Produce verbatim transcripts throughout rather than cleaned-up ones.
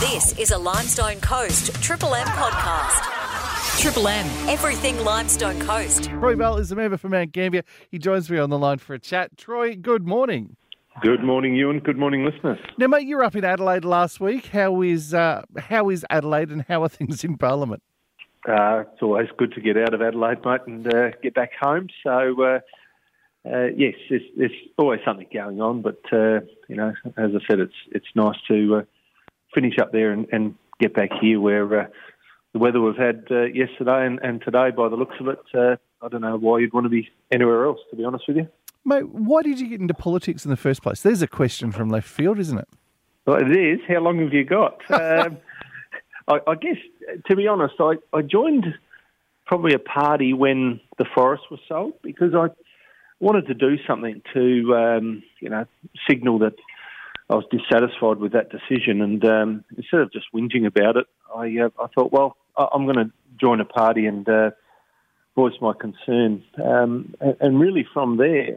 This is a Limestone Coast Triple M podcast. Triple M, everything Limestone Coast. Troy Bell is a member for Mount Gambier. He joins me on the line for a chat. Troy, good morning. Good morning, Ewan. Good morning, listeners. Now, mate, you were up in Adelaide last week. How is uh, how is Adelaide and how are things in Parliament? Uh, it's always good to get out of Adelaide, mate, and uh, get back home. So, uh, uh, yes, there's, there's always something going on, but, uh, you know, as I said, it's it's nice to uh, finish up there and, and get back here where uh, the weather we've had uh, yesterday and, and today, by the looks of it, uh, I don't know why you'd want to be anywhere else, to be honest with you. Mate, why did you get into politics in the first place? There's a question from left field, isn't it? Well, it is. How long have you got? um, I, I guess, to be honest, I, I joined probably a party when the forest was sold because I wanted to do something to, um, you know, signal that I was dissatisfied with that decision. And um, instead of just whinging about it, I, uh, I thought, well, I, I'm going to join a party and uh, voice my concern. Um, and, and really from there,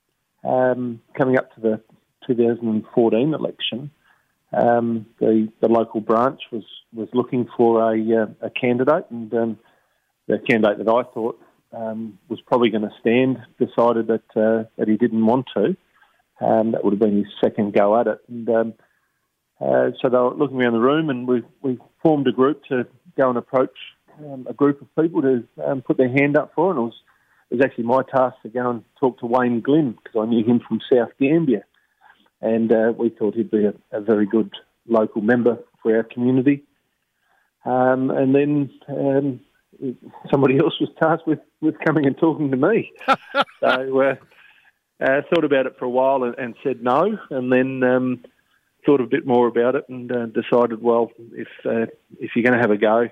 um, coming up to the two thousand fourteen election, Um, the, the local branch was, was looking for a, uh, a candidate, and um, the candidate that I thought um, was probably going to stand decided that uh, that he didn't want to. Um, that would have been his second go at it. And um, uh, so they were looking around the room, and we we formed a group to go and approach um, a group of people to um, put their hand up for it. And it was, it was actually my task to go and talk to Wayne Glynn because I knew him from South Gambier. And uh, we thought he'd be a, a very good local member for our community. Um, and then um, somebody else was tasked with, with coming and talking to me. so uh, uh, thought about it for a while and, and said no, and then um, thought a bit more about it and uh, decided, well, if uh, if you're going to have a go,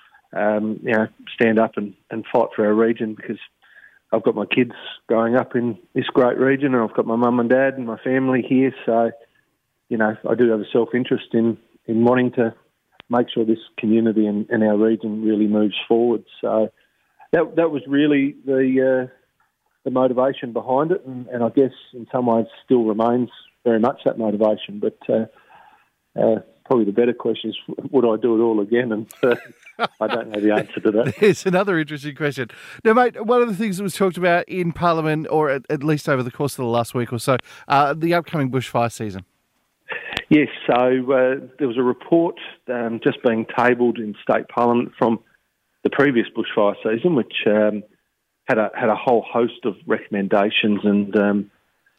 um, you know, stand up and, and fight for our region because I've got my kids growing up in this great region and I've got my mum and dad and my family here. So, you know, I do have a self-interest in, in wanting to make sure this community and, and our region really moves forward. So that that was really the uh, the motivation behind it. And, and I guess in some ways still remains very much that motivation. But uh, uh, probably the better question is, would I do it all again? And uh, I don't know the answer to that. It's another interesting question. Now, mate, one of the things that was talked about in Parliament, or at, at least over the course of the last week or so, uh, the upcoming bushfire season. Yes, so uh, there was a report um, just being tabled in State Parliament from the previous bushfire season, which um, had a had a whole host of recommendations and um,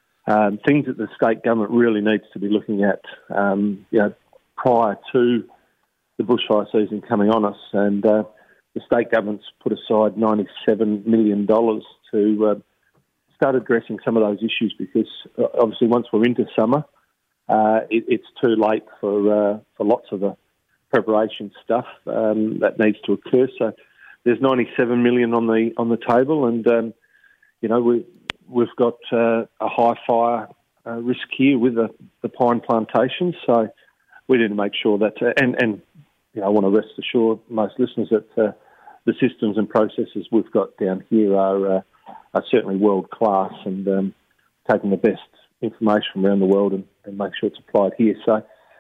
um, things that the state government really needs to be looking at, um, you know, prior to the bushfire season coming on us. And uh, the state government's put aside ninety-seven million dollars to uh, start addressing some of those issues because uh, obviously once we're into summer, uh, it, it's too late for uh, for lots of the preparation stuff um, that needs to occur. So there's ninety-seven million dollars on the on the table, and um, you know we we've got uh, a high fire uh, risk here with the, the pine plantations. So we need to make sure that uh, and and you know, I want to rest assure most listeners that uh, the systems and processes we've got down here are uh, are certainly world class and um, taking the best information from around the world and, and make sure it's applied here. So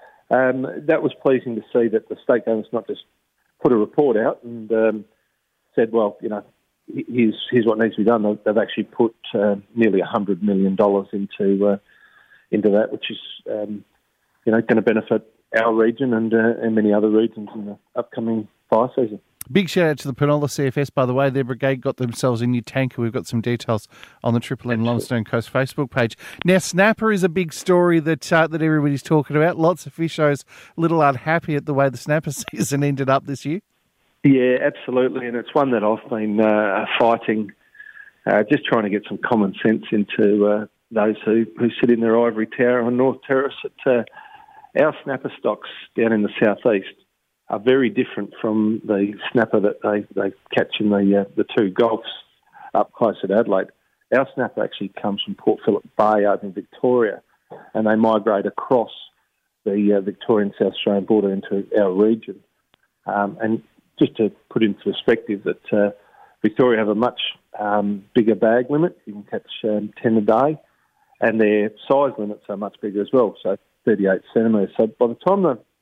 um, that was pleasing to see that the state government's not just put a report out and um, said, well, you know, here's here's what needs to be done. They've actually put uh, nearly a hundred million dollars into uh, into that, which is um, you know going to benefit our region and uh, and many other regions in the upcoming fire season. Big shout out to the Penola C F S, by the way. Their brigade got themselves a new tanker. We've got some details on the Triple M Limestone Coast Facebook page. Now, snapper is a big story that uh, that everybody's talking about. Lots of fishers a little unhappy at the way the snapper season ended up this year. Yeah, absolutely, and it's one that I've been uh, fighting, uh, just trying to get some common sense into uh, those who, who sit in their ivory tower on North Terrace. At, uh, our snapper stocks down in the southeast are very different from the snapper that they, they catch in the uh, the two gulfs up close at Adelaide. Our snapper actually comes from Port Phillip Bay over in Victoria, and they migrate across the uh, Victorian-South Australian border into our region. Um, and just to put into perspective that uh, Victoria have a much um, bigger bag limit. You can catch um, ten a day, and their size limits are much bigger as well, so thirty-eight centimetres. So by the time the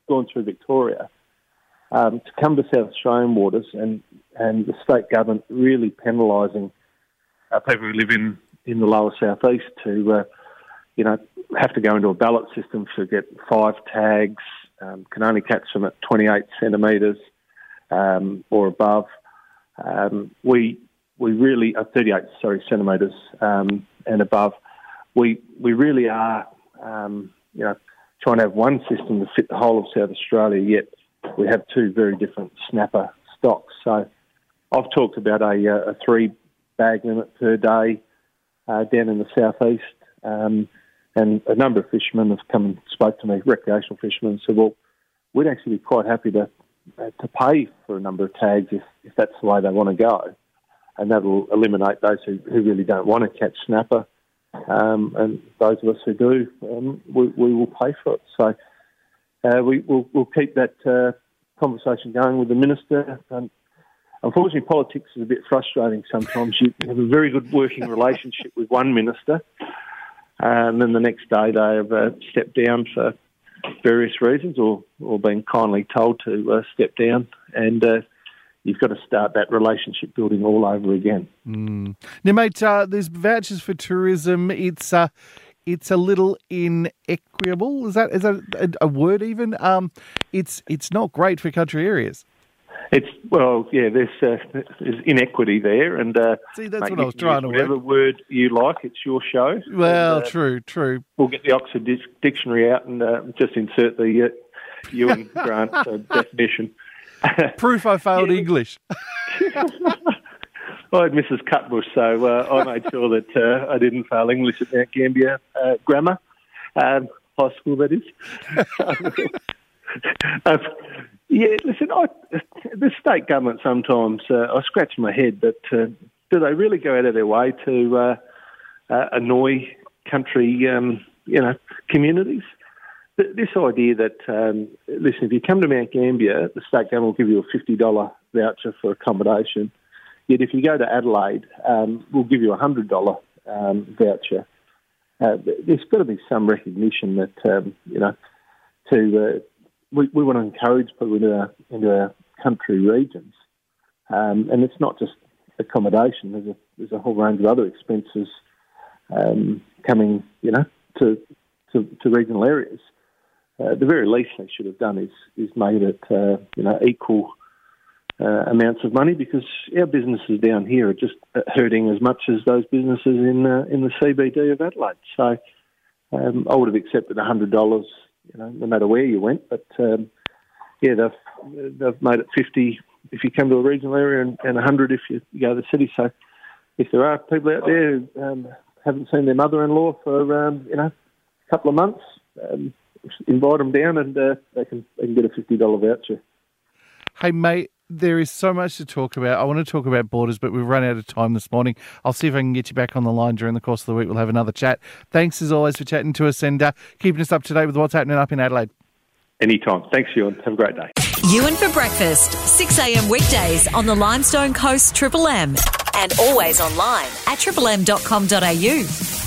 gone through Victoria, um, to come to South Australian waters and, and the state government really penalising uh, people who live in, in the lower southeast to, uh, you know, have to go into a ballot system to get five tags, um, can only catch them at twenty-eight centimetres um, or above. Um, we we really uh, thirty-eight sorry centimetres um, and above. We we really are um, you know trying to have one system to fit the whole of South Australia. Yet we have two very different snapper stocks. So I've talked about a, a three bag limit per day uh, down in the southeast. Um, And a number of fishermen have come and spoke to me, recreational fishermen, and said, well, we'd actually be quite happy to uh, to pay for a number of tags if, if that's the way they want to go. And that'll eliminate those who, who really don't want to catch snapper. Um, and those of us who do, um, we, we will pay for it. So uh, we, we'll, we'll keep that uh, conversation going with the minister. And unfortunately, politics is a bit frustrating sometimes. You have a very good working relationship with one minister, Uh, and then the next day they have uh, stepped down for various reasons or, or been kindly told to uh, step down. And uh, you've got to start that relationship building all over again. Mm. Now, mate, uh, there's vouchers for tourism. It's uh, it's a little inequitable. Is that is that a, a word even? Um, it's it's not great for country areas. It's, well, yeah, there's, uh, there's inequity there. And uh, See, that's mate, what I was trying to whatever work. word you like, it's your show. Well, and, uh, true, true. We'll get the Oxford Dictionary out and uh, just insert the uh, Ewan Grant uh, definition. Proof I failed Yeah. English. I had Missus Cutbush, so uh, I made sure that uh, I didn't fail English at Mount Gambier uh, Grammar, um, high school that is. uh, yeah, listen, I, the state government sometimes, uh, I scratch my head, but uh, do they really go out of their way to uh, uh, annoy country, um, you know, communities? This idea that, um, listen, if you come to Mount Gambier, the state government will give you a fifty dollars voucher for accommodation. Yet if you go to Adelaide, um, we'll give you a one hundred dollars um, voucher. Uh, there's got to be some recognition that, um, you know, to uh, we, we want to encourage people into our, into our country regions. Um, and it's not just accommodation. There's a, there's a whole range of other expenses um, coming, you know, to, to, to regional areas. Uh, the very least they should have done is, is made it, uh, you know, equal Uh, amounts of money, because our businesses down here are just hurting as much as those businesses in uh, in the C B D of Adelaide. So um, I would have accepted one hundred dollars, you know, no matter where you went. But um, yeah, they've they've made it fifty if you come to a regional area and, and one hundred if you, you go to the city. So if there are people out there who um, haven't seen their mother-in-law for um, you know a couple of months, um, invite them down and uh, they can they can get a fifty dollars voucher. Hey, mate, there is so much to talk about. I want to talk about borders, but we've run out of time this morning. I'll see if I can get you back on the line during the course of the week. We'll have another chat. Thanks, as always, for chatting to us and uh, keeping us up to date with what's happening up in Adelaide. Anytime. Thanks, Ewan. Have a great day. Ewan for breakfast, six a.m. weekdays on the Limestone Coast Triple M. And always online at triple m dot com dot a u.